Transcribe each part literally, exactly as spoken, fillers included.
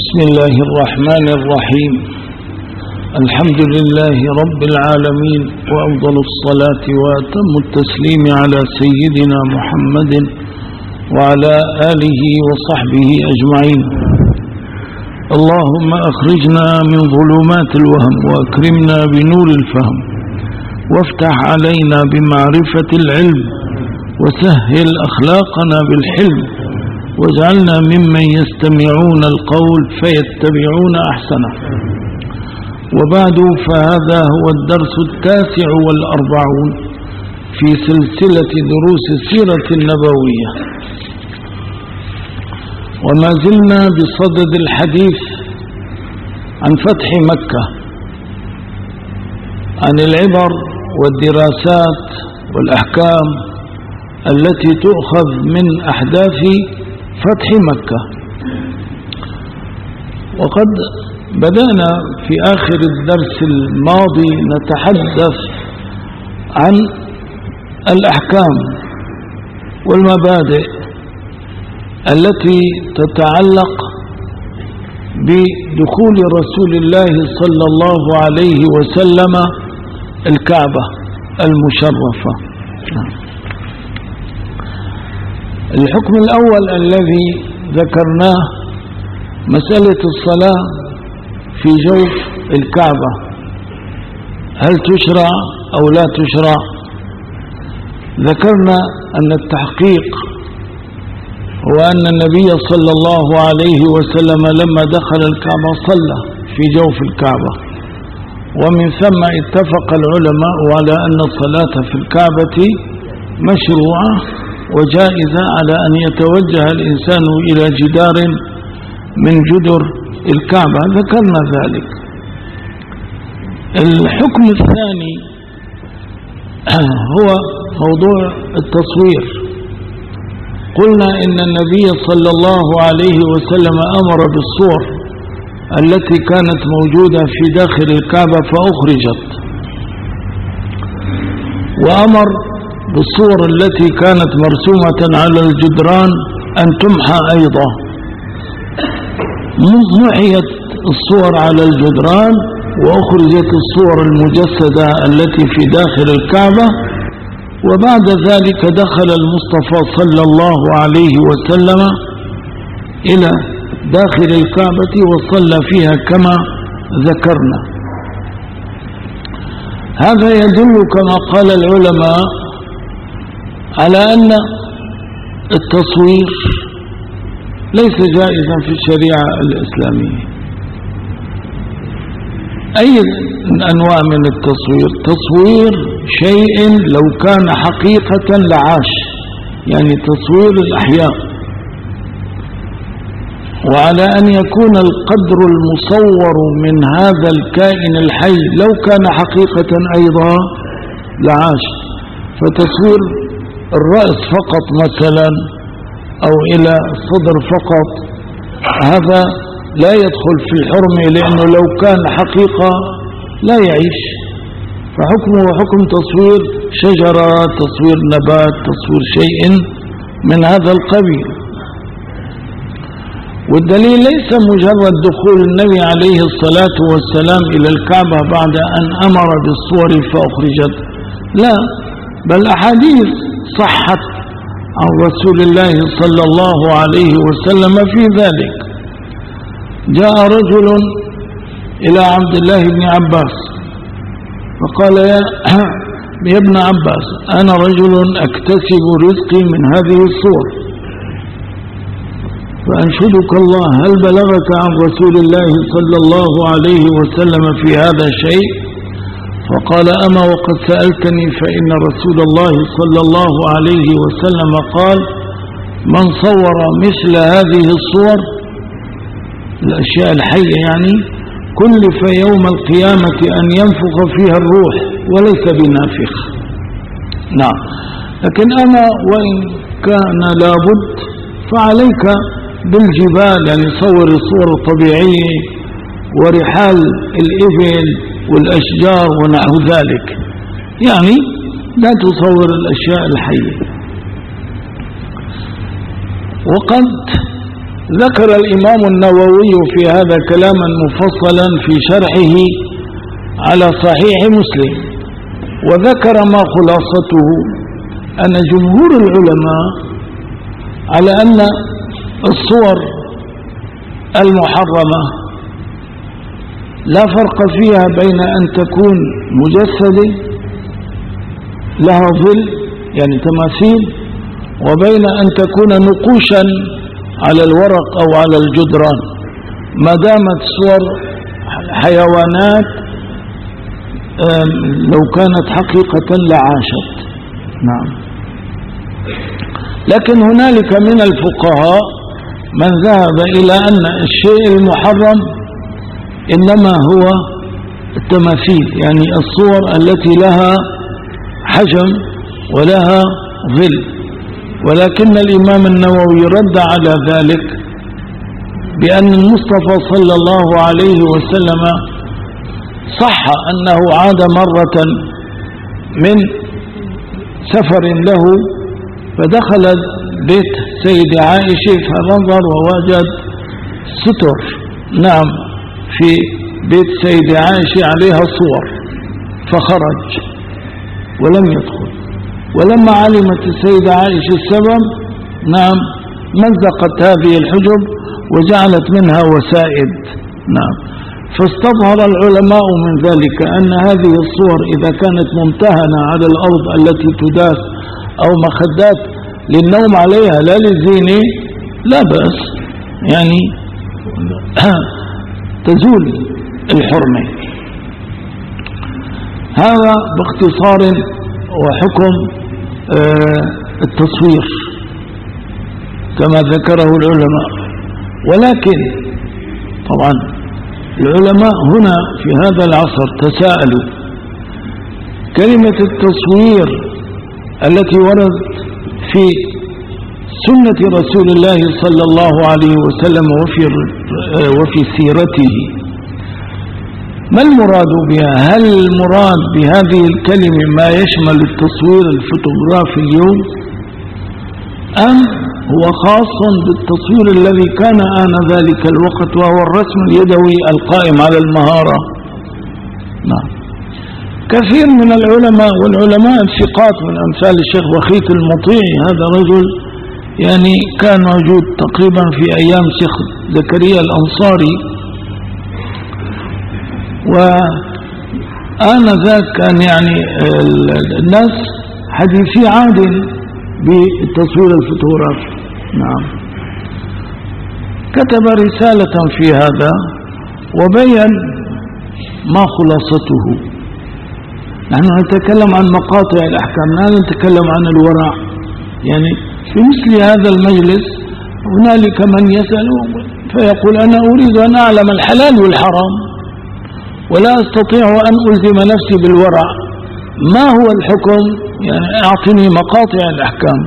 بسم الله الرحمن الرحيم. الحمد لله رب العالمين، وأفضل الصلاة وأتم التسليم على سيدنا محمد وعلى آله وصحبه أجمعين. اللهم أخرجنا من ظلمات الوهم وأكرمنا بنور الفهم، وافتح علينا بمعرفة العلم، وسهل أخلاقنا بالحلم، واجعلنا ممن يستمعون القول فيتبعون أحسنه. وبعد، فهذا هو الدرس التاسع والأربعون في سلسلة دروس السيرة النبوية، وما زلنا بصدد الحديث عن فتح مكة، عن العبر والدراسات والأحكام التي تؤخذ من أحداث فتح مكة. وقد بدأنا في آخر الدرس الماضي نتحدث عن الأحكام والمبادئ التي تتعلق بدخول رسول الله صلى الله عليه وسلم الكعبة المشرفة. الحكم الأول الذي ذكرناه مسألة الصلاة في جوف الكعبة، هل تشرع أو لا تشرع؟ ذكرنا أن التحقيق هو أن النبي صلى الله عليه وسلم لما دخل الكعبة صلى في جوف الكعبة، ومن ثم اتفق العلماء على أن الصلاة في الكعبة مشروعة وجائزة على أن يتوجه الإنسان إلى جدار من جدر الكعبة. ذكرنا ذلك. الحكم الثاني هو موضوع التصوير. قلنا إن النبي صلى الله عليه وسلم أمر بالصور التي كانت موجودة في داخل الكعبة فأخرجت، وأمر بالصور التي كانت مرسومة على الجدران أن تمحى أيضا. محيت الصور على الجدران وأخرجت الصور المجسدة التي في داخل الكعبة. وبعد ذلك دخل المصطفى صلى الله عليه وسلم إلى داخل الكعبة وصلى فيها كما ذكرنا. هذا يدل كما قال العلماء على أن التصوير ليس جائزا في الشريعة الإسلامية. أي أنواع من التصوير؟ تصوير شيء لو كان حقيقة لعاش، يعني تصوير الأحياء، وعلى أن يكون القدر المصور من هذا الكائن الحي لو كان حقيقة أيضا لعاش. فتصوير الرأس فقط مثلا أو إلى الصدر فقط هذا لا يدخل في الحرم، لأنه لو كان حقيقة لا يعيش. فحكمه حكم تصوير شجرة، تصوير نبات، تصوير شيء من هذا القبيل. والدليل ليس مجرد دخول النبي عليه الصلاة والسلام إلى الكعبة بعد أن أمر بالصور فأخرجت، لا، بل أحاديث صحت عن رسول الله صلى الله عليه وسلم في ذلك. جاء رجل إلى عبد الله بن عباس فقال: يا يا ابن عباس، أنا رجل أكتسب رزقي من هذه الصور، فأنشدك الله، هل بلغك عن رسول الله صلى الله عليه وسلم في هذا شيء؟ فقال: أما وقد سألتني، فإن رسول الله صلى الله عليه وسلم قال: من صور مثل هذه الصور، الأشياء الحية يعني، كلف يوم القيامة أن ينفخ فيها الروح وليس بنافخ. نعم، لكن أنا وإن كان لابد فعليك بالجبال، يعني صور الصور الطبيعية ورحال الإبل والأشجار ونحو ذلك، يعني لا تصور الأشياء الحية. وقد ذكر الإمام النووي في هذا كلاما مفصلا في شرحه على صحيح مسلم، وذكر ما خلاصته أن جمهور العلماء على أن الصور المحرمة لا فرق فيها بين أن تكون مجسدة لها ظل يعني تماثيل، وبين أن تكون نقوشا على الورق أو على الجدران، ما دامت صور حيوانات لو كانت حقيقة لعاشت. نعم. لكن هنالك من الفقهاء من ذهب إلى أن الشيء المحرم إنما هو التماثيل، يعني الصور التي لها حجم ولها ظل. ولكن الإمام النووي رد على ذلك بأن المصطفى صلى الله عليه وسلم صح أنه عاد مرة من سفر له فدخل بيت سيد عائشة فنظر ووجد ستر، نعم، في بيت سيد عائشة عليها صور، فخرج ولم يدخل. ولما علمت السيدة عائشة السبب، نعم، مزقت هذه الحجب وجعلت منها وسائد، نعم. فاستظهر العلماء من ذلك أن هذه الصور إذا كانت ممتهنة على الأرض التي تداس أو مخدات للنوم عليها لا للزينة لا بأس، يعني تزول الحرمة. هذا باختصار وحكم التصوير كما ذكره العلماء. ولكن طبعا العلماء هنا في هذا العصر تساءلوا: كلمة التصوير التي وردت في سنة رسول الله صلى الله عليه وسلم وفي وفي سيرته ما المراد بها؟ هل المراد بهذه الكلمة ما يشمل التصوير الفوتوغرافي اليوم، أم هو خاص بالتصوير الذي كان آن ذلك الوقت وهو الرسم اليدوي القائم على المهارة؟ نعم. كثير من العلماء والعلماء الثقات من أمثال الشيخ بخيت المطيعي، هذا رجل يعني كان موجود تقريبا في أيام شيخ زكريا الأنصاري، وآنذاك كان يعني الناس حديثي عهد بالتصوير الفوتوغرافي. نعم. كتب رسالة في هذا وبين ما خلاصته. نحن نتكلم عن مقاطع الأحكام، لا نتكلم عن الورع. يعني في مثل هذا المجلس هنالك من يسأل فيقول: أنا أريد أن أعلم الحلال والحرام ولا أستطيع أن ألزم نفسي بالورع، ما هو الحكم؟ يعني أعطني مقاطع الأحكام.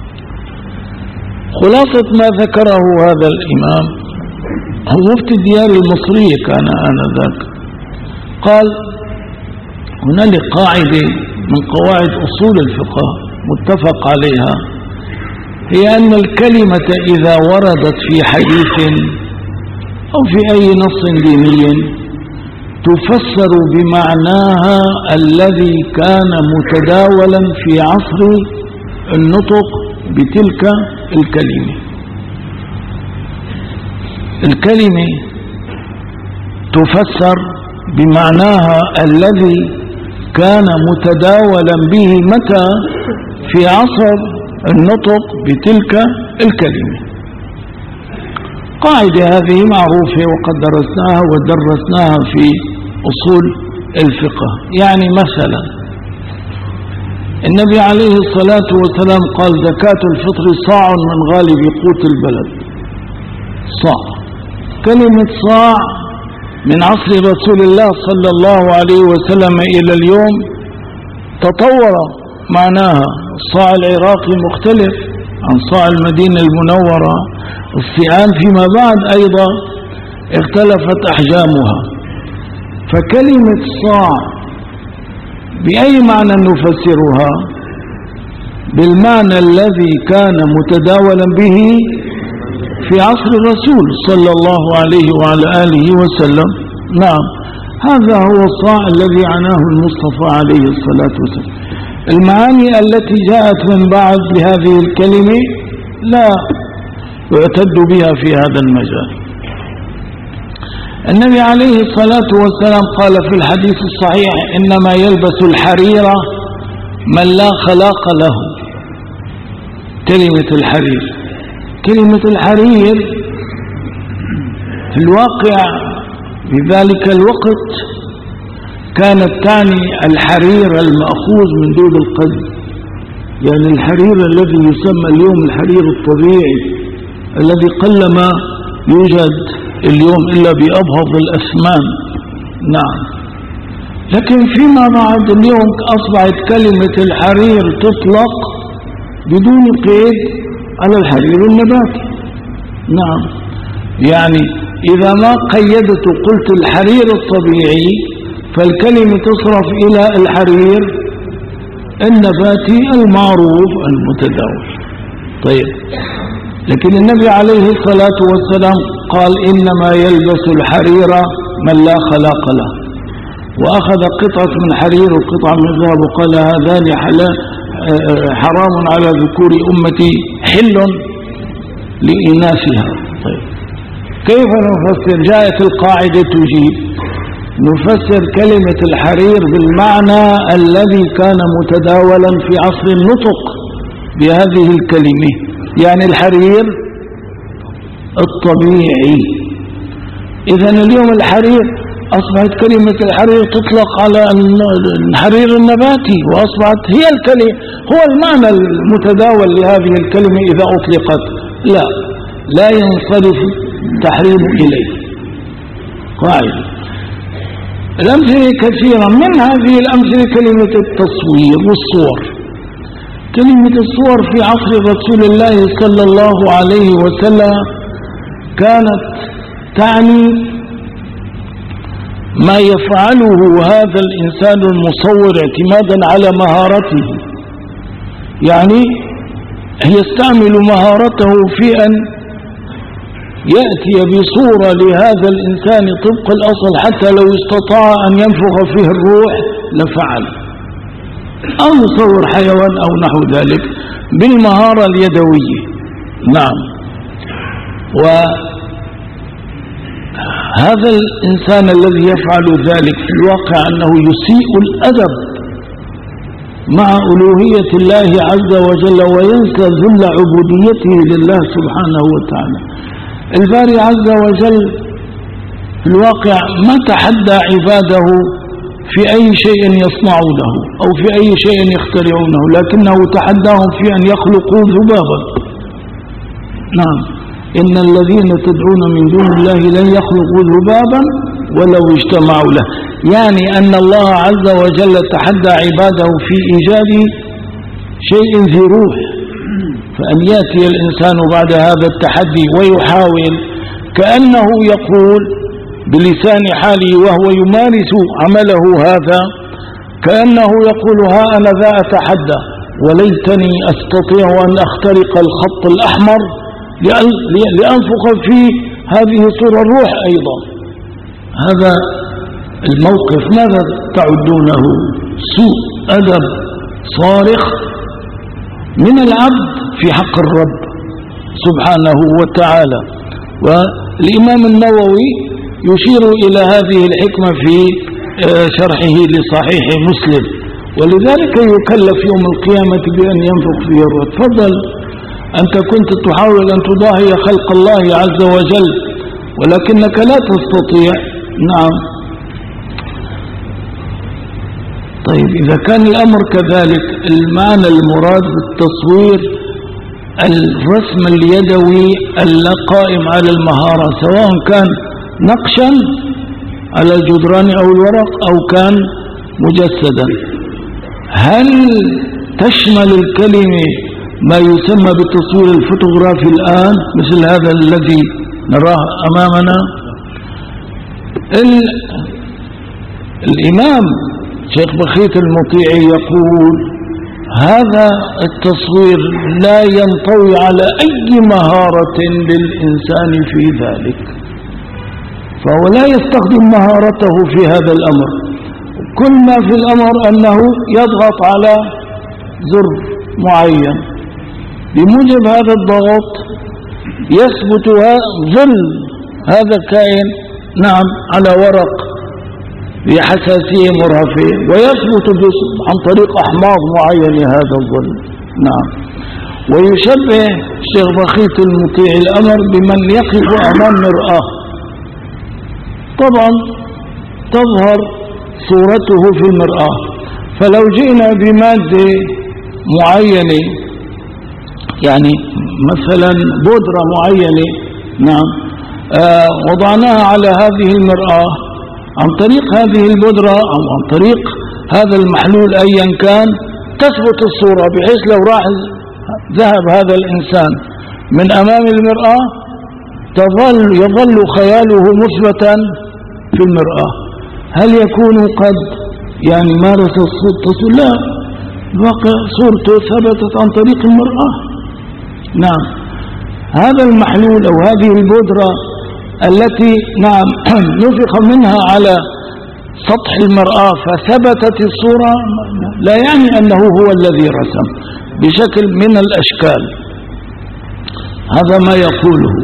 خلاصة ما ذكره هذا الإمام هو مفتي الديار المصرية كان آنذاك، قال: هنالك قاعدة من قواعد أصول الفقه متفق عليها، هي أن الكلمة إذا وردت في حديث أو في أي نص ديني تفسر بمعناها الذي كان متداولا في عصر النطق بتلك الكلمة. الكلمة تفسر بمعناها الذي كان متداولا به متى؟ في عصر النطق بتلك الكلمة. قاعدة هذه معروفة وقد درسناها ودرسناها في أصول الفقه. يعني مثلا النبي عليه الصلاة والسلام قال: زكاة الفطر صاع من غالب قوت البلد. صاع، كلمة صاع من عصر رسول الله صلى الله عليه وسلم إلى اليوم تطور معناها. الصاع العراقي مختلف عن صاع المدينة المنورة، الصيان فيما بعد أيضا اختلفت أحجامها. فكلمة صاع بأي معنى نفسرها؟ بالمعنى الذي كان متداولا به في عصر الرسول صلى الله عليه وعلى آله وسلم. نعم، هذا هو الصاع الذي عناه المصطفى عليه الصلاة والسلام. المعاني التي جاءت من بعد بهذه الكلمة لا يعتد بها في هذا المجال. النبي عليه الصلاة والسلام قال في الحديث الصحيح: إنما يلبس الحرير من لا خلاق له. كلمة الحرير، كلمة الحرير في الواقع في ذلك الوقت كانت تعني الحرير المأخوذ من دود القز، يعني الحرير الذي يسمى اليوم الحرير الطبيعي الذي قلما يوجد اليوم إلا بأبهض الأثمان. نعم، لكن فيما بعد اليوم أصبحت كلمة الحرير تطلق بدون قيد على الحرير النباتي. نعم، يعني إذا ما قيدت قلت الحرير الطبيعي فالكلمة تصرف إلى الحرير النباتي المعروف المتداول. طيب، لكن النبي عليه الصلاة والسلام قال: إنما يلبس الحرير من لا خلاق له، وأخذ قطعة من حرير وقطعة من ذهب وقال: هذان حرام على ذكور أمتي حل لإناثها. طيب، كيف نفسر؟ جاءت القاعدة تجيب: نفسر كلمة الحرير بالمعنى الذي كان متداولا في عصر النطق بهذه الكلمة، يعني الحرير الطبيعي. إذن اليوم الحرير أصبحت كلمة الحرير تطلق على الحرير النباتي، وأصبحت هي الكلمة هو المعنى المتداول لهذه الكلمة إذا أطلقت. لا لا ينصرف تحريم إليه. قاعدة. الأمثلة كثيرة، من هذه الأمثلة كلمة التصوير والصور. كلمة الصور في عصر رسول الله صلى الله عليه وسلم كانت تعني ما يفعله هذا الإنسان المصور اعتمادا على مهارته، يعني يستعمل مهارته في أن يأتي بصورة لهذا الإنسان طبق الأصل، حتى لو استطاع أن ينفخ فيه الروح لفعل، أو يصور حيوان أو نحو ذلك بالمهارة اليدوية. نعم، وهذا الإنسان الذي يفعل ذلك في الواقع أنه يسيء الأدب مع ألوهية الله عز وجل وينسى ذل عبوديته لله سبحانه وتعالى. الباري عز وجل في الواقع ما تحدى عباده في أي شيء يصنعونه أو في أي شيء يخترعونه، لكنه تحداهم في أن يخلقوا ذبابا. نعم، إن الذين تدعون من دون الله لن يخلقوا ذبابا ولو اجتمعوا له، يعني أن الله عز وجل تحدى عباده في إيجاد شيء ذي روح، فأن يأتي الإنسان بعد هذا التحدي ويحاول كأنه يقول بلسان حاله وهو يمارس عمله هذا، كأنه يقول: ها أنا ذا أتحدى وليتني أستطيع أن أخترق الخط الأحمر لأنفخ في هذه صورة الروح أيضا. هذا الموقف ماذا تعدونه؟ سوء أدب صارخ من العبد في حق الرب سبحانه وتعالى. والإمام النووي يشير إلى هذه الحكمة في شرحه لصحيح مسلم، ولذلك يكلف يوم القيامة بأن ينفخ فيه الروح. تفضل، أنت كنت تحاول أن تضاهي خلق الله عز وجل ولكنك لا تستطيع. نعم. طيب، إذا كان الأمر كذلك، المعنى المراد بالتصوير الرسم اليدوي القائم على المهارة، سواء كان نقشا على الجدران أو الورق أو كان مجسدا. هل تشمل الكلمة ما يسمى بالتصوير الفوتوغرافي الآن مثل هذا الذي نراه أمامنا؟ الإمام شيخ بخيت المطيعي يقول: هذا التصوير لا ينطوي على أي مهارة للإنسان في ذلك، فهو لا يستخدم مهارته في هذا الأمر. كل ما في الأمر أنه يضغط على زر معين، بموجب هذا الضغط يثبت ظل هذا الكائن نعم على ورق بحساسية مرهفة، ويثبت عن طريق أحماض معينة هذا الظل. نعم. ويشبه الشيخ بخيت المطيع الأمر بمن يقف أمام مرآة، طبعا تظهر صورته في المرآة، فلو جئنا بمادة معينة يعني مثلا بودرة معينة نعم آه وضعناها على هذه المرآة، عن طريق هذه البودرة أو عن طريق هذا المحلول أيا كان تثبت الصورة، بحيث لو راح ذهب هذا الإنسان من أمام المرآة تظل يظل خياله مثبتا في المرآة. هل يكون قد يعني مارس التصوير؟ لا، الواقع صورته ثبتت عن طريق المرآة. نعم. هذا المحلول أو هذه البودرة التي نعم نفخ منها على سطح المرآة فثبتت الصورة، لا يعني أنه هو الذي رسم بشكل من الأشكال. هذا ما يقوله،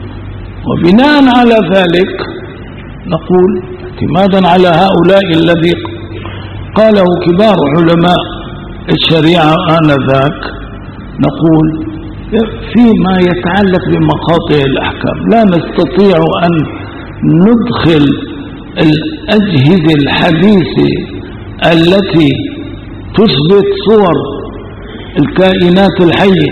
وبناء على ذلك نقول اعتمادا على هؤلاء الذي قاله كبار علماء الشريعة آنذاك، نقول فيما يتعلق بمقاطع الأحكام لا نستطيع أن ندخل الأجهزة الحديثة التي تثبت صور الكائنات الحية،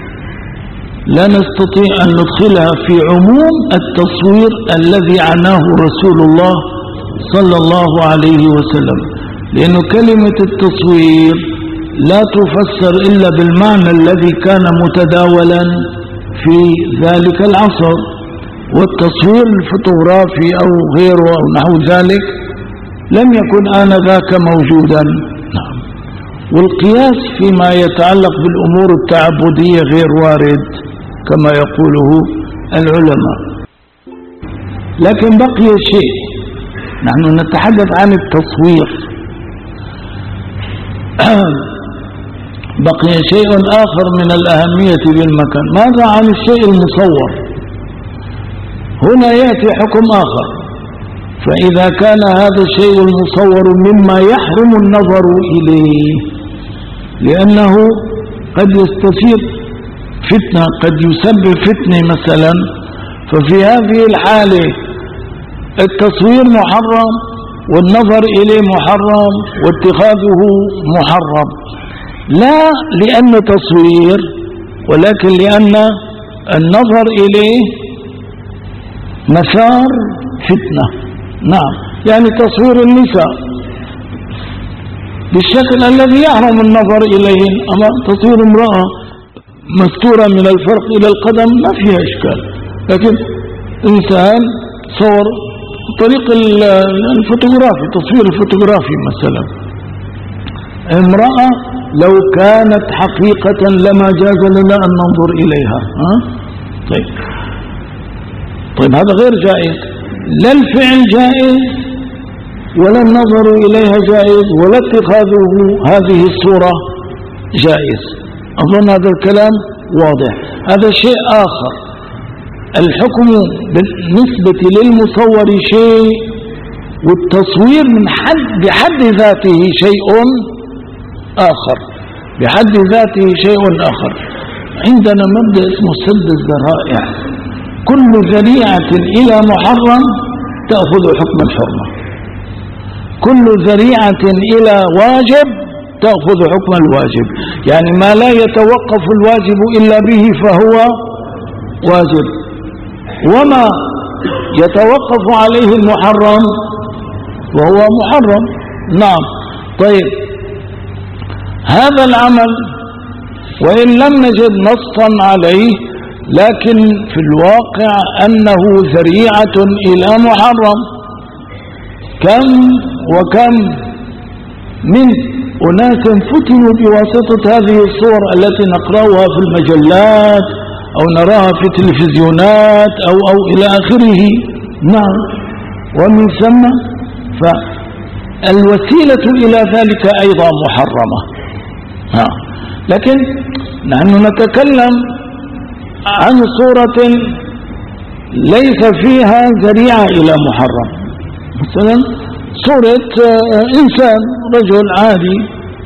لا نستطيع أن ندخلها في عموم التصوير الذي عناه رسول الله صلى الله عليه وسلم، لأن كلمة التصوير لا تفسر إلا بالمعنى الذي كان متداولا في ذلك العصر، والتصوير الفوتوغرافي أو غيره أو نحو ذلك لم يكن آنذاك موجودا. نعم. والقياس فيما يتعلق بالأمور التعبدية غير وارد كما يقوله العلماء. لكن بقي شيء، نحن نتحدث عن التصوير، بقي شيء آخر من الأهمية بالمكان. ماذا عن الشيء المصور؟ هنا يأتي حكم آخر، فإذا كان هذا الشيء المصور مما يحرم النظر إليه لأنه قد يستثير فتنة، قد يسبب فتنة مثلا، ففي هذه الحالة التصوير محرم والنظر إليه محرم واتخاذه محرم، لا لأن تصوير ولكن لأن النظر إليه مسار فتنة. نعم. يعني تصوير النساء بالشكل الذي يحرم النظر إليه، أما تصوير امرأة مستورة من الفرق إلى القدم ما فيها إشكال، لكن إنسان صور طريق الفوتوغرافي، تصوير الفوتوغرافي مثلا، امرأة لو كانت حقيقة لما جاز لنا أن ننظر إليها. ها؟ طيب طيب هذا غير جائز، لا الفعل جائز ولا النظر إليها جائز ولا اتخاذه هذه الصورة جائز. أظن هذا الكلام واضح. هذا شيء آخر، الحكم بالنسبة للمصور شيء، والتصوير من حد بحد ذاته شيء آخر، بحد ذاته شيء آخر. عندنا مبدأ اسمه سد الذرائع، كل ذريعة إلى محرم تأخذ حكم الحرمة، كل ذريعة إلى واجب تأخذ حكم الواجب، يعني ما لا يتوقف الواجب إلا به فهو واجب، وما يتوقف عليه المحرم وهو محرم. نعم. طيب هذا العمل وإن لم نجد نصا عليه، لكن في الواقع أنه ذريعة إلى محرم. كم وكم من أناس فتنوا بواسطة هذه الصور التي نقرأها في المجلات أو نراها في التلفزيونات أو, أو إلى آخره. نعم. ومن ثم فالوسيلة إلى ذلك أيضا محرمة. ها. لكن نحن نتكلم عن صورة ليس فيها ذريعة إلى محرم. مثلا صورة إنسان رجل عادي،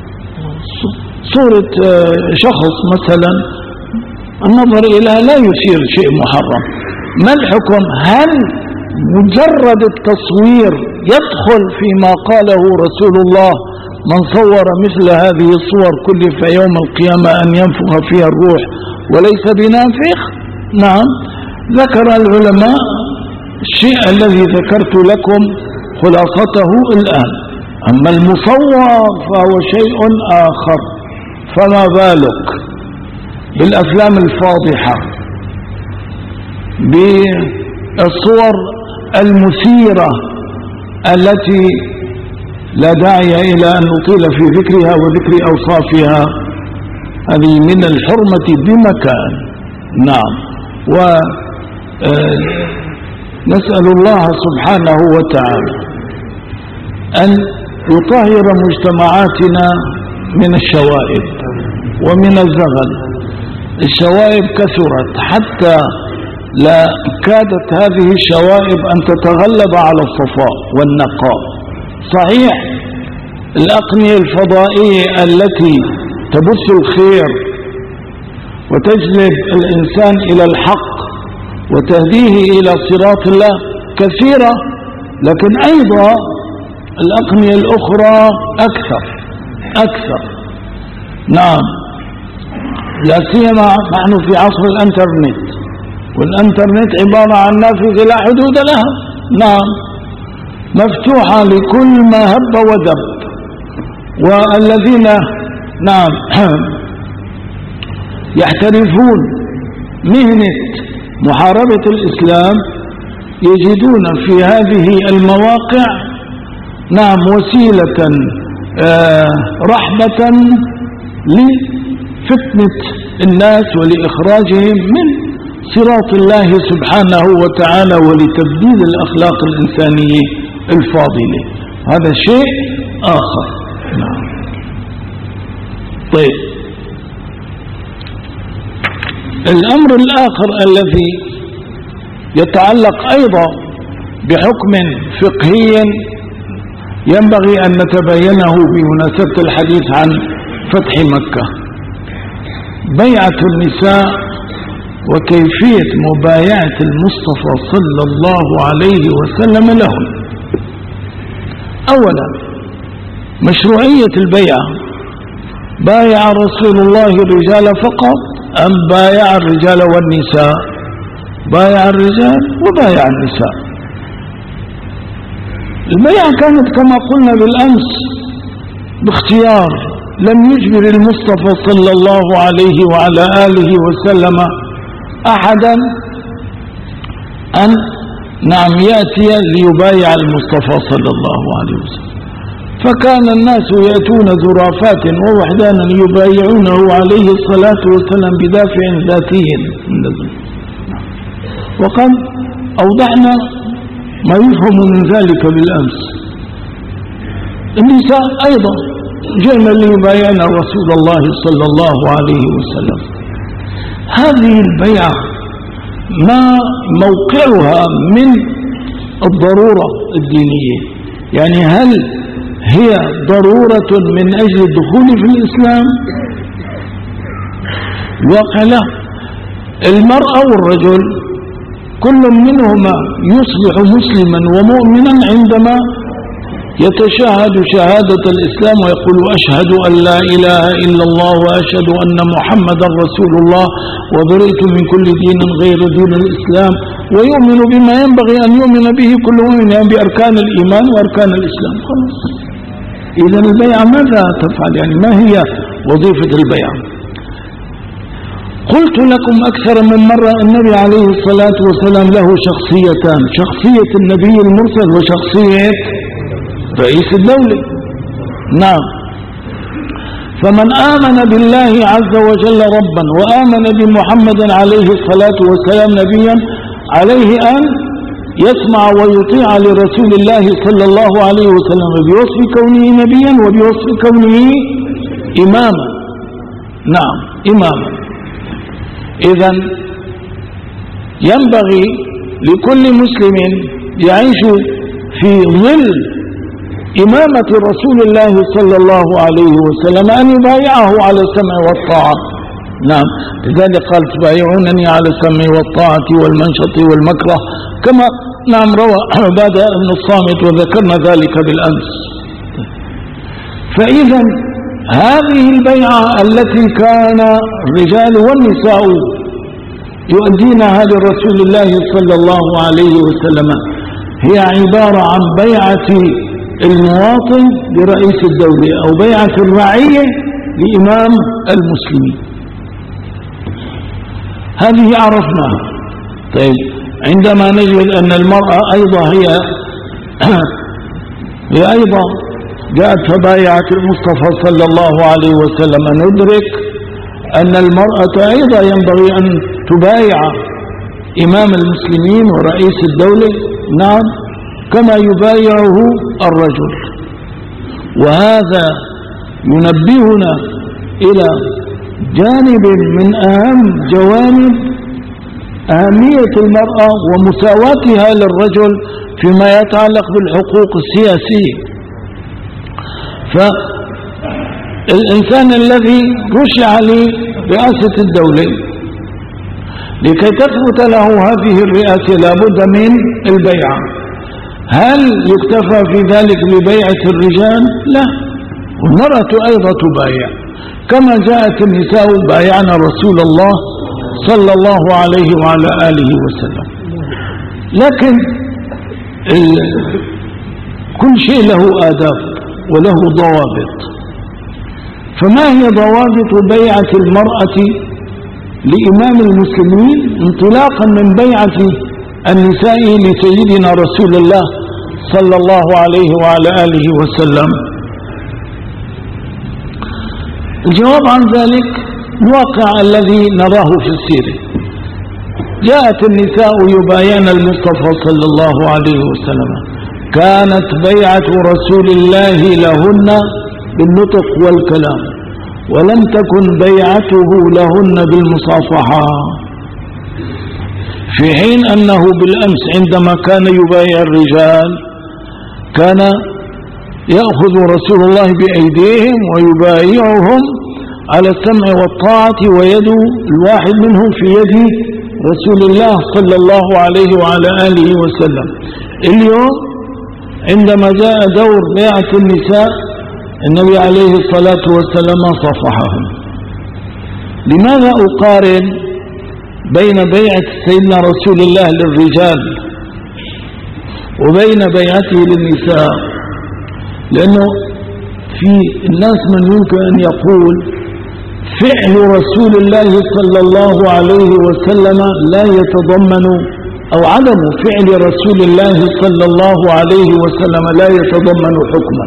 صورة شخص مثلا النظر إليها لا يثير شيء محرم. ما الحكم؟ هل مجرد التصوير يدخل فيما قاله رسول الله من صور مثل هذه الصور كلف يوم القيامة أن ينفخ فيها الروح وليس بنافخ؟ نعم. ذكر العلماء الشيء الذي ذكرت لكم خلاصته الآن. أما المصور فهو شيء آخر. فما بالك بالأفلام الفاضحة، بالصور المثيرة التي لا داعي إلى أن نطيل في ذكرها وذكر أوصافها، هذه من الحرمة بمكان. نعم. ونسأل الله سبحانه وتعالى أن يطهر مجتمعاتنا من الشوائب ومن الزغل. الشوائب كثرت حتى لا كادت هذه الشوائب أن تتغلب على الصفاء والنقاء. صحيح الأقنية الفضائية التي تبث الخير وتجلب الإنسان إلى الحق وتهديه إلى صراط الله كثيرة، لكن أيضا الأقنية الأخرى أكثر أكثر. نعم. لا سيما نحن في عصر الانترنت، والانترنت عبارة عن نافذة لا حدود لها. نعم. مفتوحة لكل ما هب ودب. والذين نعم يحترفون مهنة محاربة الإسلام يجدون في هذه المواقع نعم وسيلة آه رحبة لفتنة الناس ولإخراجهم من صراط الله سبحانه وتعالى ولتبديل الأخلاق الإنسانية الفاضلة. هذا شيء آخر. نعم. طيب، الأمر الآخر الذي يتعلق أيضا بحكم فقهي ينبغي أن نتبينه بمناسبة الحديث عن فتح مكة، بيعة النساء وكيفية مبايعة المصطفى صلى الله عليه وسلم لهم. أولا مشروعية البيعة، بايع رسول الله الرجال فقط أم بايع الرجال والنساء؟ بايع الرجال وبايع النساء. البيعة كانت كما قلنا بالأمس باختيار، لم يجبر المصطفى صلى الله عليه وعلى آله وسلم أحدا أن نعم يأتي ليبايع المصطفى صلى الله عليه وسلم، فكان الناس يأتون زرافات ووحدانا يبايعونه عليه الصلاة والسلام بدافع ذاتي. وقد أوضحنا ما يفهم من ذلك بالأمس. النساء أيضا جئنا ليبايعنا رسول الله صلى الله عليه وسلم. هذه البيعة ما موقعها من الضرورة الدينية؟ يعني هل هي ضرورة من أجل الدخول في الإسلام؟ الواقع لا. المرأة والرجل كل منهما يصبح مسلما ومؤمنا عندما يتشهد شهادة الإسلام ويقول أشهد أن لا إله إلا الله وأشهد أن محمدا رسول الله وبرئت من كل دين غير دين الإسلام، ويؤمن بما ينبغي أن يؤمن به كل مؤمن، يعني بأركان الإيمان وأركان الإسلام. خلاص. إذن البيعة ماذا تفعل؟ يعني ما هي وظيفة البيعة؟ قلت لكم أكثر من مرة النبي عليه الصلاة والسلام له شخصيتان، شخصية النبي المرسل وشخصية رئيس الدولة. نعم. فمن آمن بالله عز وجل ربا وآمن بمحمد عليه الصلاة والسلام نبيا عليه أن يسمع ويطيع لرسول الله صلى الله عليه وسلم بوصف كونه نبيا وبوصف كونه إماما. نعم إماما. إذن ينبغي لكل مسلم يعيش في ظل إمامة رسول الله صلى الله عليه وسلم أن يبايعه على السمع والطاعة. نعم لذلك قال تبايعونني على السمع والطاعة والمنشط والمكره كما نعم روى عبادة بن الصامت وذكرنا ذلك بالأمس. فإذا هذه البيعة التي كان الرجال والنساء يؤدينها لرسول الله صلى الله عليه وسلم هي عبارة عن بيعة المواطن لرئيس الدولة أو بيعة الرعية لإمام المسلمين. هذه عرفناها. طيب عندما نجد أن المرأة أيضا هي هي أيضا جاءت فبايعة المصطفى صلى الله عليه وسلم ندرك أن المرأة أيضا ينبغي أن تبايع إمام المسلمين ورئيس الدولة. نعم كما يبايعه الرجل. وهذا ينبهنا إلى جانب من أهم جوانب أهمية المرأة ومساواتها للرجل فيما يتعلق بالحقوق السياسية. فالإنسان الذي رشح لرئاسة الدولة لكي تثبت له هذه الرئاسة لابد من البيعة. هل يكتفى في ذلك ببيعة الرجال؟ لا، والمرأة أيضا تبايع كما جاءت النساء بايعنا رسول الله صلى الله عليه وعلى آله وسلم. لكن كل شيء له آداب وله ضوابط. فما هي ضوابط بيعة المرأة لإمام المسلمين انطلاقا من بيعة النساء لسيدنا رسول الله صلى الله عليه وعلى آله وسلم؟ الجواب عن ذلك الواقع الذي نراه في السيرة. جاءت النساء يبايعن المصطفى صلى الله عليه وسلم. كانت بيعة رسول الله لهن بالنطق والكلام ولم تكن بيعته لهن بالمصافحة، في حين أنه بالأمس عندما كان يبايع الرجال كان يأخذ رسول الله بأيديهم ويبايعهم على السمع والطاعة ويد الواحد منهم في يد رسول الله صلى الله عليه وعلى آله وسلم. اليوم عندما جاء دور بيعة النساء النبي عليه الصلاة والسلام صفحهم. لماذا أقارن بين بيعة سيدنا رسول الله للرجال وبين بيعته للنساء؟ لأنه في الناس من يمكن أن يقول فعل رسول الله صلى الله عليه وسلم لا يتضمن أو عدم فعل رسول الله صلى الله عليه وسلم لا يتضمن حكما.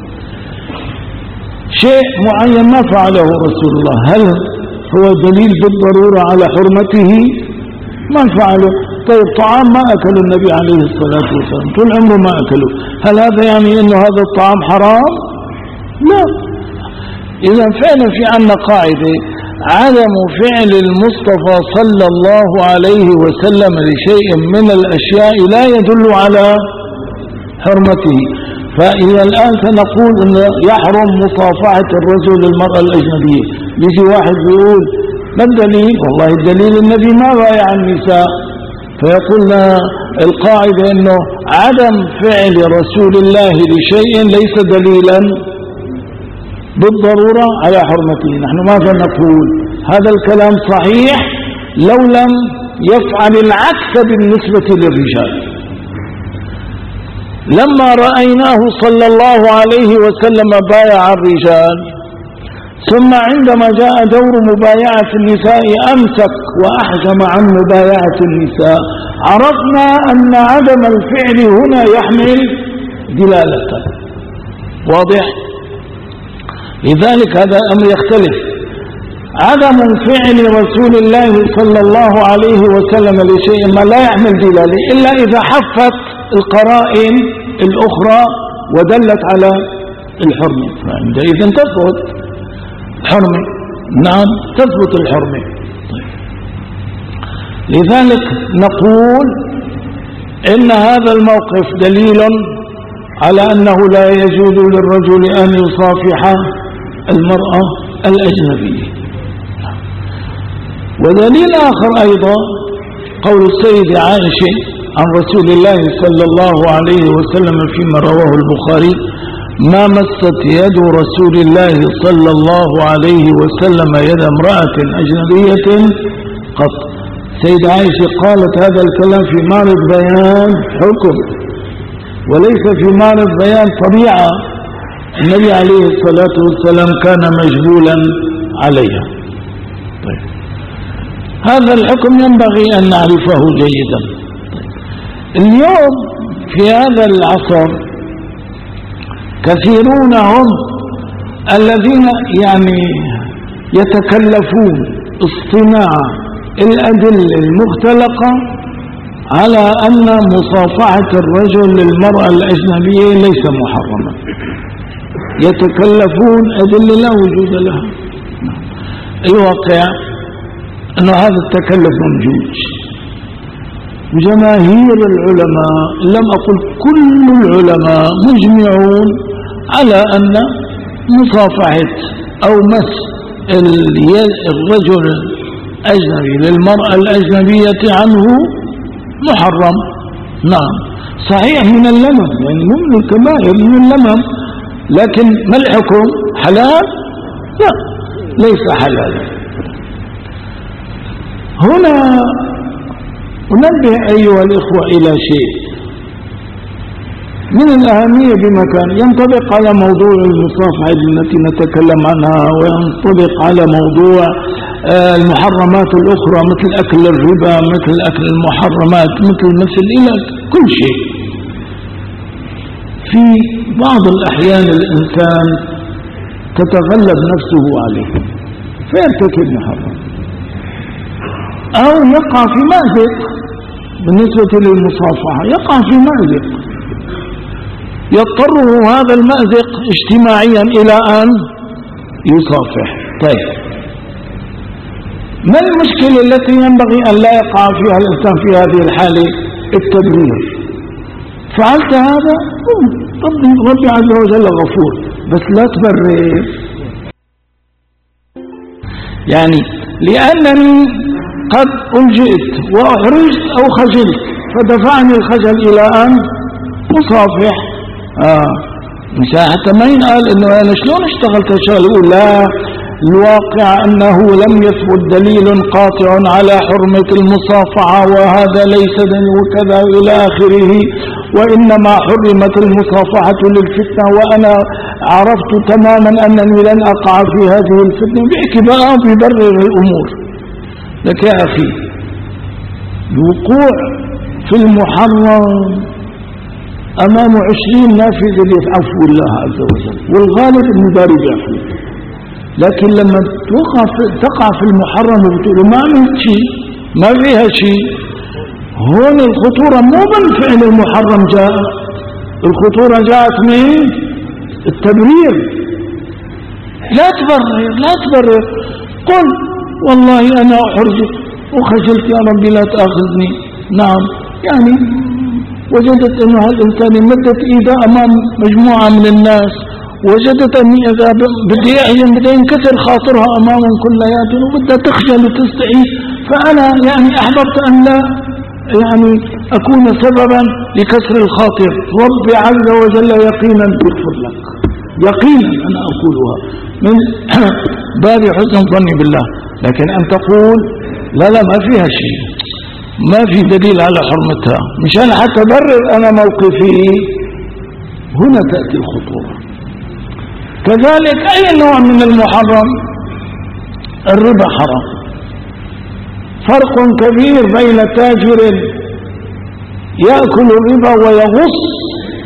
شيء معين ما فعله رسول الله هل هو دليل بالضرورة على حرمته؟ ما فعله. طيب طعام ما أكله النبي عليه الصلاة والسلام طول عمره ما أكله، هل هذا يعني أنه هذا الطعام حرام؟ لا. إذا فعلا في عنا قاعدة عدم فعل المصطفى صلى الله عليه وسلم لشيء من الأشياء لا يدل على حرمته. فإذا الآن سنقول أن يحرم مصافحة الرجل للمرأة الأجنبية، يجي واحد يقول ما الدليل؟ والله الدليل النبي ما بايع النساء. فيقولنا القاعدة أنه عدم فعل رسول الله لشيء ليس دليلا بالضرورة على حرمته. نحن ماذا نقول؟ هذا الكلام صحيح لو لم يفعل العكس بالنسبة للرجال. لما رأيناه صلى الله عليه وسلم بايع الرجال ثم عندما جاء دور مبايعة النساء أمسك وأحجم عن مبايعة النساء، عرفنا أن عدم الفعل هنا يحمل دلالة. واضح؟ لذلك هذا أمر يختلف. عدم فعل رسول الله صلى الله عليه وسلم لشيء ما لا يحمل دلالة إلا إذا حفت القرائن الأخرى ودلت على الحرمة، فعندئذ تثبت حرمة. نعم تثبت الحرمة. طيب. لذلك نقول إن هذا الموقف دليل على أنه لا يجوز للرجل أن يصافح المرأة الأجنبية. ودليل آخر أيضا قول السيدة عائشة عن رسول الله صلى الله عليه وسلم فيما رواه البخاري: ما مست يد رسول الله صلى الله عليه وسلم يد امرأة أجنبية قط. سيدة عائشة قالت هذا الكلام في معرض بيان حكم وليس في معرض بيان طبيعة. النبي عليه الصلاة والسلام كان مجبولا عليها. طيب. هذا الحكم ينبغي أن نعرفه جيدا. طيب. اليوم في هذا العصر كثيرون هم الذين يعني يتكلفون اصطناع الأدلة المختلقة على أن مصافحة الرجل للمرأة الأجنبية ليس محرما. يتكلفون أدلة لا وجود لها. الواقع أن هذا التكلف ممجوج. جماهير العلماء لم أقل كل العلماء مجمعون على أن مصافحة أو مس الرجل الأجنبي للمرأة الأجنبية عنه محرم. نعم صحيح من اللمم، يعني من الكبائر من اللمم، لكن ما الحكم؟ حلال؟ لا ليس حلالا. هنا أنبه أيها الإخوة إلى شيء من الأهمية بمكان ينطبق على موضوع المصافحة التي نتكلم عنها، وينطبق على موضوع المحرمات الأخرى مثل أكل الربا، مثل أكل المحرمات، مثل مثل إلى كل شيء. في بعض الأحيان الإنسان تتغلب نفسه عليه فيرتكب محرم أو يقع في مأزق. بالنسبة للمصافحة يقع في مأزق يضطره هذا المأزق اجتماعيا إلى أن يصافح. طيب ما المشكلة التي ينبغي أن لا يقع فيها الإنسان في هذه الحالة؟ التبرير. فعلت هذا ربي عز وجل غفور، بس لا تبرر. يعني لأنني قد ألجئت وأحرجت أو خجلت فدفعني الخجل إلى أن أصافح. آه مشان حتى ما ينقال إنه أنا شلون اشتغلت هالشغل. لا، الواقع أنه لم يثبت دليل قاطع على حرمة المصافحة وهذا ليس دليل وكذا إلى آخره، وإنما حرمت المصافحة للفتنة، وأنا عرفت تماما أنني لن أقع في هذه الفتنة. بيحكي بقى بيبرر الأمور. لك يا أخي الوقوع في المحرم أمام عشرين نافذة يعفو الله عز وجل، والغالب أنه داري بيعفو. لكن لما توقع في تقع في المحرم وبتقول ما عملت شيء ما فيها شيء، هون الخطورة مو من فعل المحرم جاء، الخطورة جاءت من التبرير. لا تبرر لا تبرر قل والله أنا أحرجت وخجلت يا ربي لا تأخذني. نعم يعني وجدت أن هالإنسان مدت إيده أمام مجموعة من الناس، وجدت أني إذا بدي أعين بدي ينكسر خاطرها أمامهم كلياتهم وبدها تخجل وتستحي، فأنا يعني أحببت أن لا يعني أكون سببا لكسر الخاطر. ربي عز وجل يقينا يغفر لك، يقينا أنا أقولها من باب حسن ظني بالله. لكن أن تقول لا لا ما فيها شيء، ما في دليل على حرمتها، مشان حتى برر أنا موقفي، هنا تأتي الخطورة. كذلك أي نوع من المحرم، الربا حرام. فرق كبير بين تاجر يأكل الربا ويغص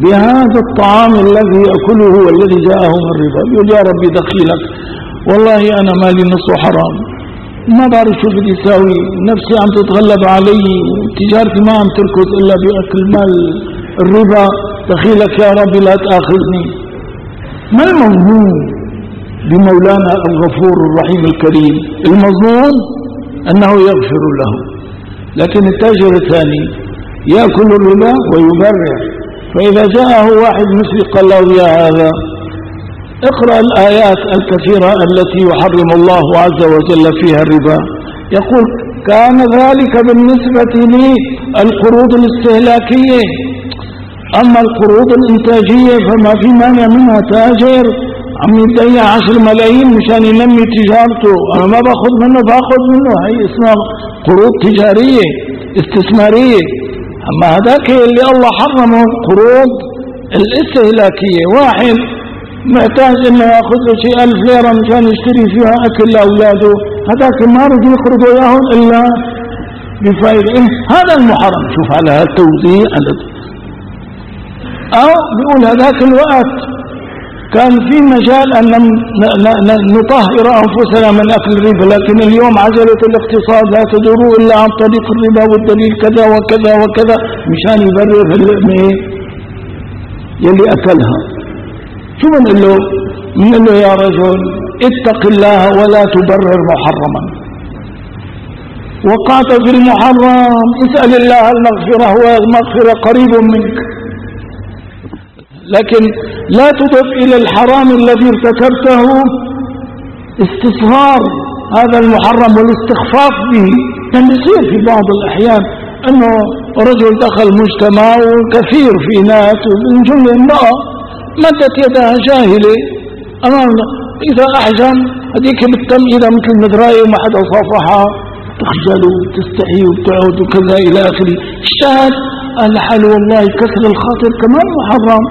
بهذا الطعام الذي يأكله والذي جاءه من الربا، يقول يا ربي دخيلك والله أنا مالي نصه حرام، ما بعرف شو بدي أساوي، نفسي عم تتغلب علي وتجارتي ما عم تركض إلا بأكل مال الربا، دخيلك يا ربي لا تأخذني. ما المظنون بمولانا الغفور الرحيم الكريم؟ المظنون أنه يغفر له، لكن التاجر الثاني يأكل الربا ويبرر. فإذا جاءه واحد مثلي قال له يا هذا اقرأ الآيات الكثيرة التي يحرم الله عز وجل فيها الربا، يقول كان ذلك بالنسبة لي القروض الاستهلاكية، أما القروض الإنتاجية فما في مانع منها. تاجر عم يضيع عشر ملايين مشان ينمي تجارته، أنا ما باخذ منه، باخذ منه، هي اسمها قروض تجارية استثمارية. أما هذاك اللي الله حرمه قروض الاستهلاكية، واحد محتاج انه ياخذ له شيء ألف ليرة مشان يشتري فيها أكل لأولاده، هذاك ما رضي يخرجوا إياهم إلا بفائدة. إيه هذا المحرم. شوف على هذا التوزيع. أو بيقول هذاك الوقت كان في مجال أن نطهر أنفسنا من أكل الربا، لكن اليوم عجلة الاقتصاد لا تدور إلا عن طريق الربا، والدليل كذا وكذا وكذا مشان يبرر اللقمة يلي أكلها. شو بنقول له؟ بنقول له يا رجل اتق الله ولا تبرر محرما، وقعت في المحرم اسأل الله المغفرة، والمغفرة قريب منك، لكن لا تضف إلى الحرام الذي ارتكبته استصغار هذا المحرم والاستخفاف به. كان يصير في بعض الأحيان أنه رجل دخل مجتمع وكثير في ناس من جملة امرأة مدت يدها جاهلة أمامنا، إذا أحجم هذيك بالتم إذا مثل المدراية وما حدا صافحها تخجل وتستحي وبتعود وكذا إلى آخره. اجتهد الحل والله كسر الخاطر كمان محرم،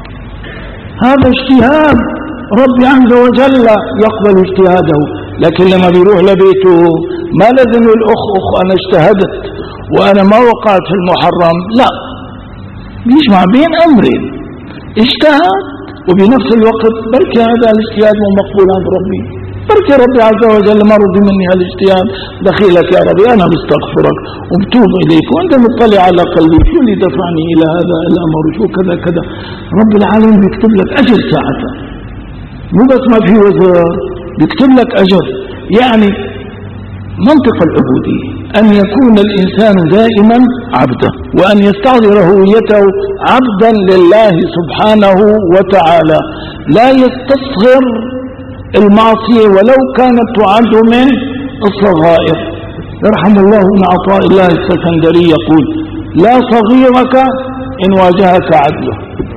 هذا اجتهاد ربي عز وجل يقبل اجتهاده. لكن لما بيروح لبيته ما لازم الأخ أخ أنا اجتهدت وأنا ما وقعت في المحرم، لا، بيجمع بين أمرين، اجتهد وبنفس الوقت بركي هذا الاجتهاد مو مقبول عند ربي، بركي ربي عز وجل ما رضي مني هالاجتهاد، دخيلك يا ربي أنا مستغفرك وبتوب إليك وأنت مطلع على قلبي شو اللي دفعني إلى هذا الأمر وشو كذا كذا. رب العالمين بيكتب لك أجر ساعتها، مو بس ما في وزر، بيكتب لك أجر. يعني منطق العبودية أن يكون الإنسان دائما عبدا، وأن يستعذر هويته عبدا لله سبحانه وتعالى، لا يستصغر المعصية ولو كانت تعد من الصغائر. يرحم الله ابن عطاء الله السكندري يقول لا صغيرك إن واجهك عدله،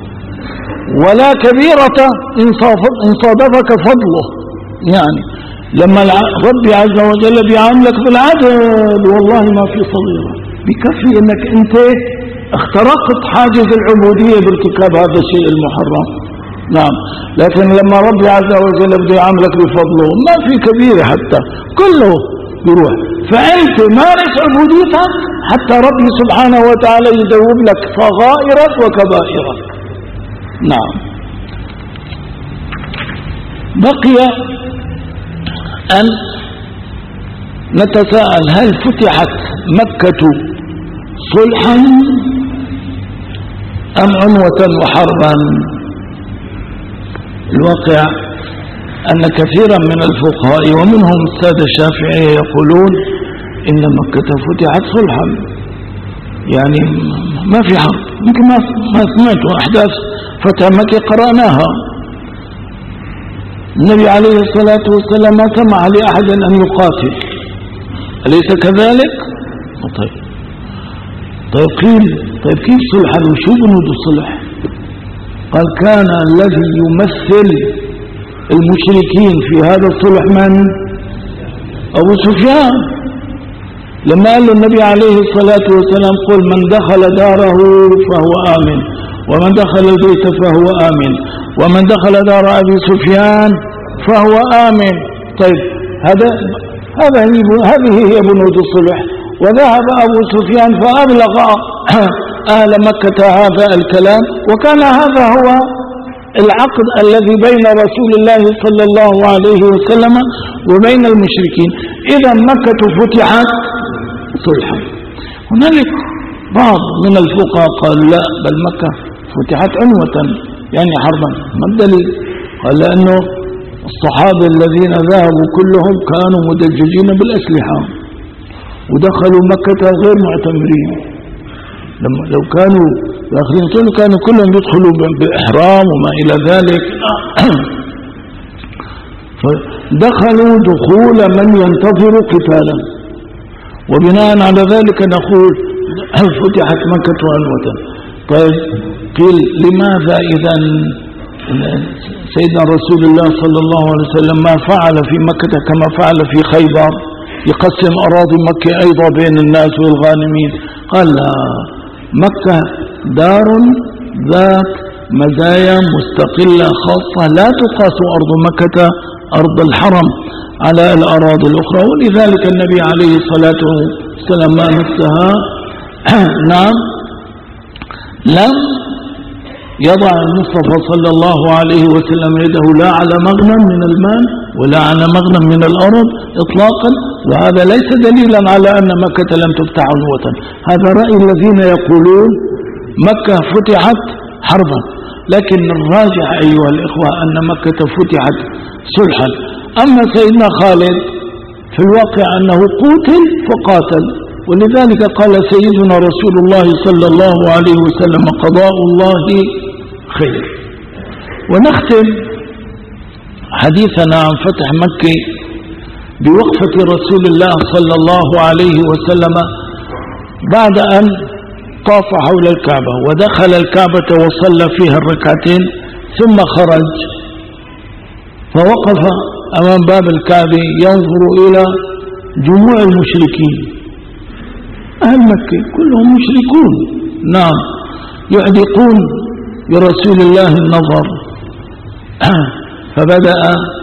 ولا كبيرة إن صادفك فضله. يعني لما ربي عز وجل بيعاملك بالعدل والله ما في صغيرة، بكفي انك انت اخترقت حاجز العبودية بارتكاب هذا الشيء المحرم. نعم، لكن لما ربي عز وجل بده يعاملك بفضله ما في كبيرة حتى كله يروح. فأنت مارس عبوديتك حتى ربي سبحانه وتعالى يذوب لك صغائرك وكبائرك. نعم. بقي أن نتساءل هل فتحت مكة صلحا أم عنوة وحربا؟ الواقع أن كثيرا من الفقهاء ومنهم السادة الشافعية يقولون إن مكة فتحت صلحا، يعني ما في حرب. يمكن ما سمعتوا أحداث فتح مكة قرأناها، النبي عليه الصلاة والسلام ما سمح لأحد أن يقاتل، أليس كذلك؟ طيب طيب قيل طيب كيف صلحا وشو بنود الصلح؟ قال كان الذي يمثل المشركين في هذا الصلح من؟ أبو سفيان، لما قال النبي عليه الصلاة والسلام قل من دخل داره فهو آمن، ومن دخل البيت فهو آمن، ومن دخل دار أبي سفيان فهو آمن. طيب هذا هذا هذه هي بنود الصلح. وذهب أبو سفيان فأبلغ أهل مكة هذا الكلام، وكان هذا هو العقد الذي بين رسول الله صلى الله عليه وسلم وبين المشركين. إذا مكة فتحت صلحا. هنالك بعض من الفقهاء قالوا لا، بل مكة فتحت عنوة يعني حربا. ما الدليل؟ قال لأنه الصحابة الذين ذهبوا كلهم كانوا مدججين بالأسلحة ودخلوا مكة غير معتمرين. لما لو كانوا داخلين كانوا كلهم يدخلوا بإحرام وما إلى ذلك فدخلوا دخول من ينتظر قتالا، وبناء على ذلك نقول فتحت مكة عنوة. طيب قيل لماذا إذا سيدنا رسول الله صلى الله عليه وسلم ما فعل في مكة كما فعل في خيبر، يقسم أراضي مكة أيضا بين الناس والغانمين؟ قال لا، مكة دار ذات مزايا مستقلة خاصة، لا تقاس أرض مكة أرض الحرم على الأراضي الأخرى، ولذلك النبي عليه الصلاة والسلام ما نفسها نعم لم يضع المصطفى صلى الله عليه وسلم يده لا على مغنم من المال ولا على مغنم من الأرض إطلاقا، وهذا ليس دليلا على أن مكة لم تفتح عنوة. هذا رأي الذين يقولون مكة فتحت حربا، لكن الراجح أيها الإخوة أن مكة فتحت صلحا. أما سيدنا خالد في الواقع أنه قتل فقاتل، ولذلك قال سيدنا رسول الله صلى الله عليه وسلم قضاء الله خير. ونختم حديثنا عن فتح مكة بوقفة رسول الله صلى الله عليه وسلم بعد أن طاف حول الكعبة ودخل الكعبة وصلى فيها الركعتين، ثم خرج فوقف أمام باب الكعبة ينظر إلى جموع المشركين. أهل مكة كلهم مشركون، نعم، يحدقون برسول الله النظر. فبدأ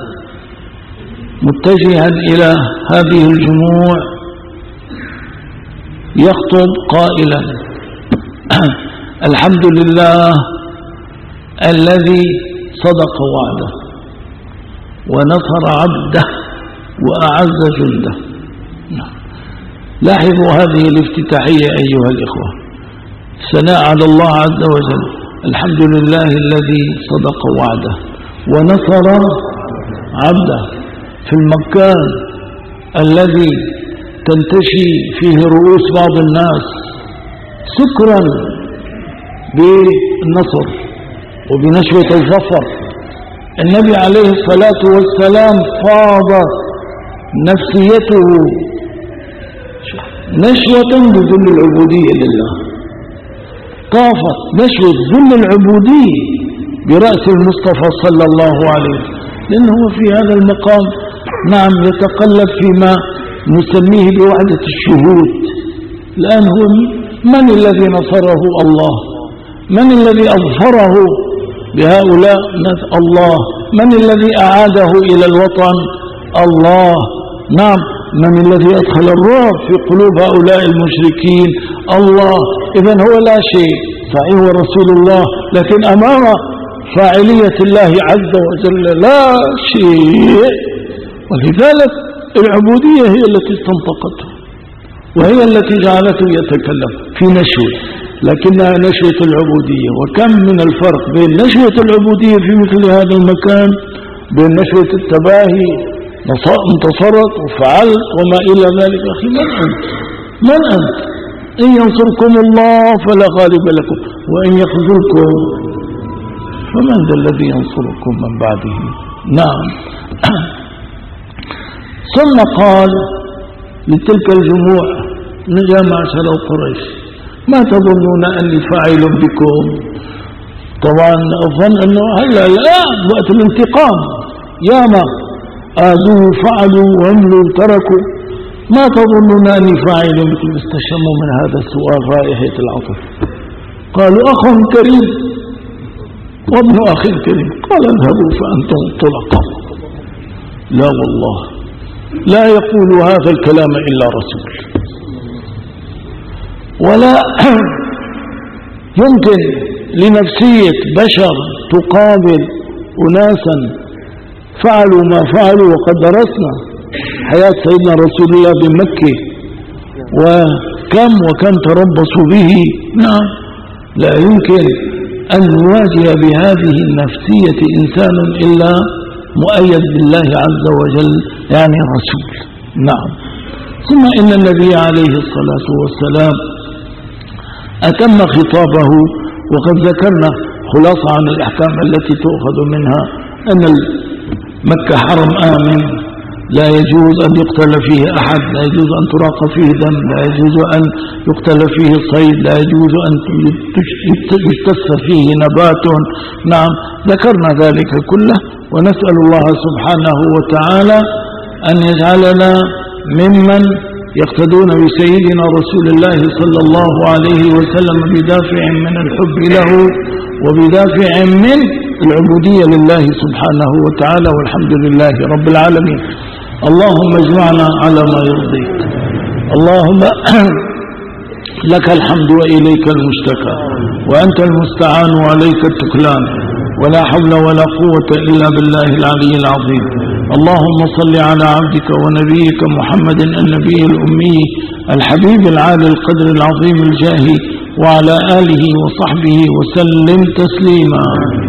متجها إلى هذه الجموع يخطب قائلا: الحمد لله الذي صدق وعده ونصر عبده وأعز جنده. لاحظوا هذه الافتتاحية أيها الإخوة، ثناء على الله عز وجل. الحمد لله الذي صدق وعده ونصر عبده في المكان الذي تنتشي فيه رؤوس بعض الناس سكرا بالنصر وبنشوة الظفر. النبي عليه الصلاة والسلام فاضت نفسيته نشوة بذل العبودية لله، طافت نشوة ذل العبودية برأس المصطفى صلى الله عليه وسلم، لأنه في هذا المقام نعم يتقلب فيما نسميه بوحدة الشهود. الآن هو من الذي نصره؟ الله. من الذي أظفره بهؤلاء؟ الله. من الذي أعاده إلى الوطن؟ الله. نعم. من الذي أدخل الرعب في قلوب هؤلاء المشركين؟ الله. إذن هو لا شيء، صحيح هو رسول الله، لكن أمام فاعلية الله عز وجل لا شيء. ولذلك العبودية هي التي استنطقته وهي التي جعلته يتكلم في نشوة، لكنها نشوة العبودية. وكم من الفرق بين نشوة العبودية في مثل هذا المكان بين نشوة التباهي، انتصرت وفعلت وما إلى ذلك. أخي من أنت؟ من أنت؟ إن ينصركم الله فلا غالب لكم وإن يخذلكم فمن ذا الذي ينصركم من بعده؟ نعم. ثم قال لتلك الجموع: يا معشر قريش، ما تظنون أني فاعل بكم؟ طبعا أظن أنه هلا الآن وقت الانتقام، ياما آذوا فعلوا وعملوا تركوا، ما تظنون أني فاعل بكم؟ استشموا من هذا السؤال رائحة العطف. قالوا: أخ كريم وابن أخ كريم. قال: اذهبوا فأنتم طلقاء. لا والله لا يقول هذا الكلام إلا رسول، ولا يمكن لنفسية بشر تقابل أناسا فعلوا ما فعلوا، وقد درسنا حياة سيدنا رسول الله بمكة وكم وكم تربصوا به. نعم، لا يمكن أن نواجه بهذه النفسية إنسان إلا مؤيد بالله عز وجل، يعني رسول. نعم. ثم إن النبي عليه الصلاة والسلام أتم خطابه، وقد ذكرنا خلاصة عن الأحكام التي تؤخذ منها أن مكة حرم آمن، لا يجوز أن يقتل فيه أحد، لا يجوز أن تراق فيه دم، لا يجوز أن يقتل فيه صيد، لا يجوز أن يجتث فيه نبات. نعم، ذكرنا ذلك كله، ونسأل الله سبحانه وتعالى أن يجعلنا ممن يقتدون بسيدنا رسول الله صلى الله عليه وسلم بدافع من الحب له وبدافع من العبودية لله سبحانه وتعالى، والحمد لله رب العالمين. اللهم اجمعنا على ما يرضيك، اللهم لك الحمد وإليك المشتكى، وأنت المستعان وعليك التكلان، ولا حول ولا قوة إلا بالله العلي العظيم. اللهم صل على عبدك ونبيك محمد النبي الأمي الحبيب العالي القدر العظيم الجاهي، وعلى آله وصحبه وسلم تسليما.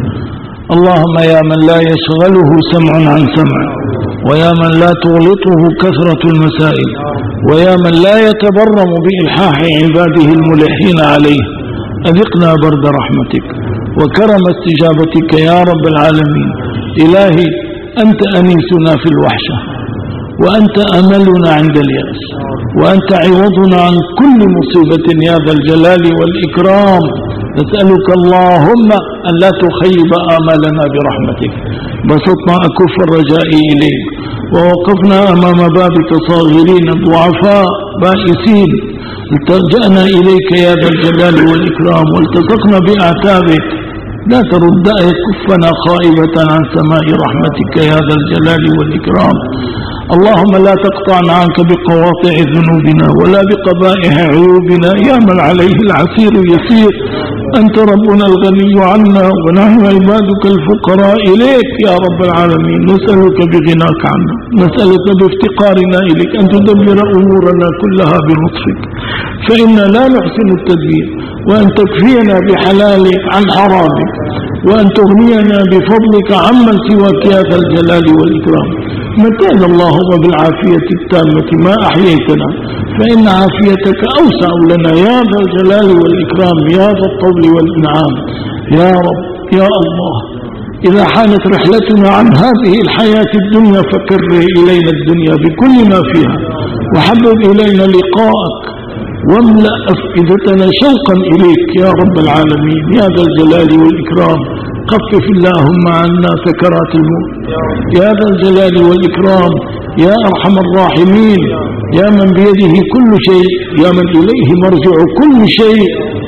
اللهم يا من لا يشغله سمع عن سمع، ويا من لا تغلطه كثرة المسائل، ويا من لا يتبرم بإلحاح عباده الملحين عليه، أذقنا برد رحمتك وكرم استجابتك يا رب العالمين. إلهي أنت أنيسنا في الوحشة، وأنت أملنا عند اليأس، وأنت عوضنا عن كل مصيبة يا ذا الجلال والإكرام. نسألك اللهم أن لا تخيب آمالنا برحمتك. بسطنا أكف الرجاء إليك، ووقفنا أمام بابك صاغرين ضعفاء بائسين، التجأنا إليك يا ذا الجلال والإكرام، والتصقنا بأعتابك. لا ترد كفنا خائبة عن سماء رحمتك يا ذا الجلال والإكرام. اللهم لا تقطعنا عنك بقواطع ذنوبنا ولا بقبائح عيوبنا، يا من عليه العسير يسير. أنت ربنا الغني عنا، ونحن عبادك الفقراء إليك يا رب العالمين. نسألك بغناك عنا، نسألك بافتقارنا إليك أن تدبر أمورنا كلها بلطفك، فإنا لا نحسن التدبير، وأن تكفينا بحلالك عن حرامك، وأن تغنينا بفضلك عمن سواك يا ذا الجلال والإكرام. متعنا اللهم بالعافية التامة ما أحييتنا، فإن عافيتك أوسع لنا يا ذا الجلال والإكرام، يا ذا الطول والإنعام. يا رب يا الله، إذا حانت رحلتنا عن هذه الحياة الدنيا فكر إلينا الدنيا بكل ما فيها، وحبب إلينا لقاءك، واملأ أفئدتنا شوقا إليك يا رب العالمين يا ذا الجلال والإكرام. خفف اللهم عنا سكرات الموت يا ذا الجلال والإكرام، يا أرحم الراحمين، يا من بيده كل شيء، يا من إليه مرجع كل شيء.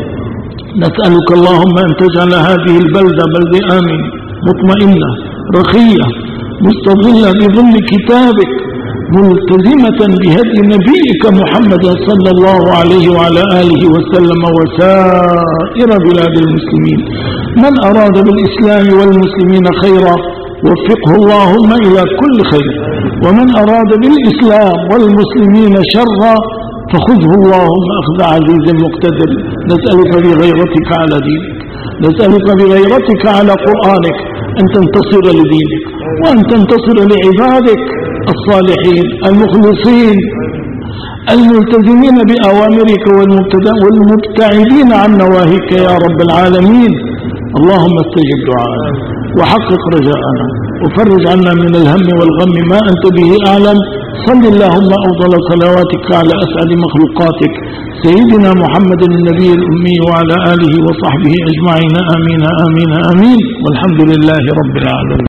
نسألك اللهم أن تجعل هذه البلدة بلدة آمنة مطمئنة رخية مستظلة بظل كتابك، ملتزمة بهدي نبيك محمد صلى الله عليه وعلى آله وسلم، وسائر بلاد المسلمين. من أراد بالإسلام والمسلمين خيرا وفقه اللهم إلى كل خير، ومن أراد بالإسلام والمسلمين شرا فخذه اللهم أخذ عزيز مقتدر. نسألك بغيرتك على دينك، نسألك بغيرتك على قرآنك أن تنتصر لدينك، وأن تنتصر لعبادك الصالحين المخلصين الملتزمين بأوامرك والمبتعدين عن نواهيك يا رب العالمين. اللهم استجب دعاءنا وحقق رجاءنا، وفرج عنا من الهم والغم ما أنت به أعلم. صل اللهم أفضل صلواتك على أسعد مخلوقاتك سيدنا محمد النبي الأمي، وعلى آله وصحبه أجمعين. آمين آمين آمين، والحمد لله رب العالمين.